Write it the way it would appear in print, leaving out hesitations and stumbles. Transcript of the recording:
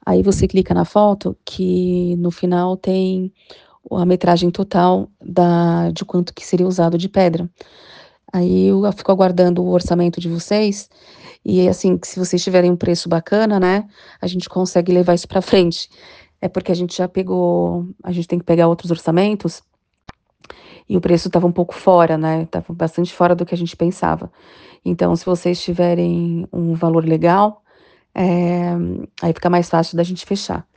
Aí você clica na foto que no final tem a metragem total de quanto que seria usado de pedra. Aí eu fico aguardando o orçamento de vocês, e assim, que se vocês tiverem um preço bacana, né, a gente consegue levar isso para frente. É porque a gente tem que pegar outros orçamentos, e o preço estava um pouco fora, né, estava bastante fora do que a gente pensava. Então se vocês tiverem um valor legal, eh, aí fica mais fácil da gente fechar.